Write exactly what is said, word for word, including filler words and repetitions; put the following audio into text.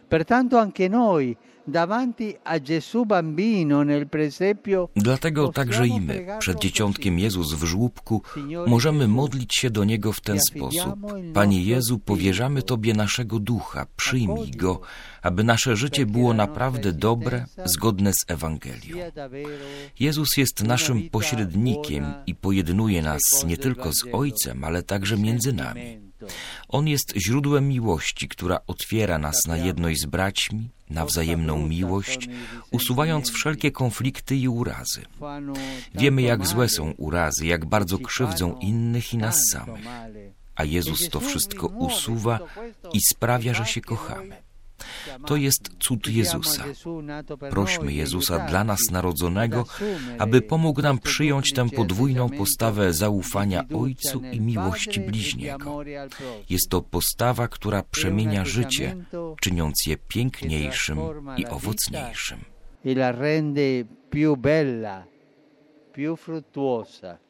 Pertanto anche noi davanti a Gesù bambino nel presepio. Dlatego także i my, przed dzieciątkiem Jezus w żłóbku, możemy modlić się do Niego w ten sposób. Panie Jezu, powierzamy Tobie naszego ducha, przyjmij Go, aby nasze życie było naprawdę dobre, zgodne z Ewangelią. Jezus jest naszym pośrednikiem i pojednuje nas nie tylko z Ojcem, ale także między nami. On jest źródłem miłości, która otwiera nas na jedność z braćmi, na wzajemną miłość, usuwając wszelkie konflikty i urazy. Wiemy, jak złe są urazy, jak bardzo krzywdzą innych i nas samych. A Jezus to wszystko usuwa i sprawia, że się kochamy. To jest cud Jezusa. Prośmy Jezusa dla nas narodzonego, aby pomógł nam przyjąć tę podwójną postawę zaufania Ojcu i miłości bliźniego. Jest to postawa, która przemienia życie, czyniąc je piękniejszym i owocniejszym. I la rende più bella, più fruttuosa.